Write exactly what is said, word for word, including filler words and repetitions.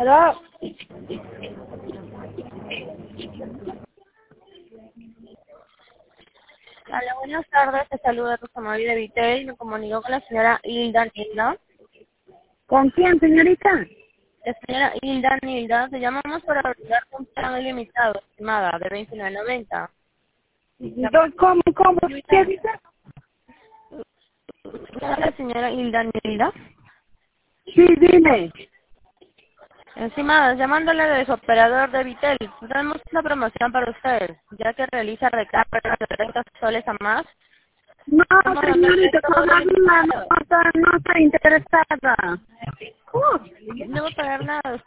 Aló. Hola, buenas tardes. Te saluda Rosa María de Vitel. Me comunico con la señora Hilda Nilda. ¿Con quién, señorita? La señora Hilda Nilda, te llamamos para brindar un plan ilimitado, estimada, de veintinueve noventa. Dos, ¿Cómo, cómo? ¿Qué dice? La señora Hilda Nilda. Sí, dime. Estimada, llamándole de su operador de Vitel, tenemos una promoción para usted, ya que realiza recargas de treinta soles a más. No, Estamos dando señorita, todo todavía no, ilimitado. está- no estoy interesada. Uh, No va a pagar nada.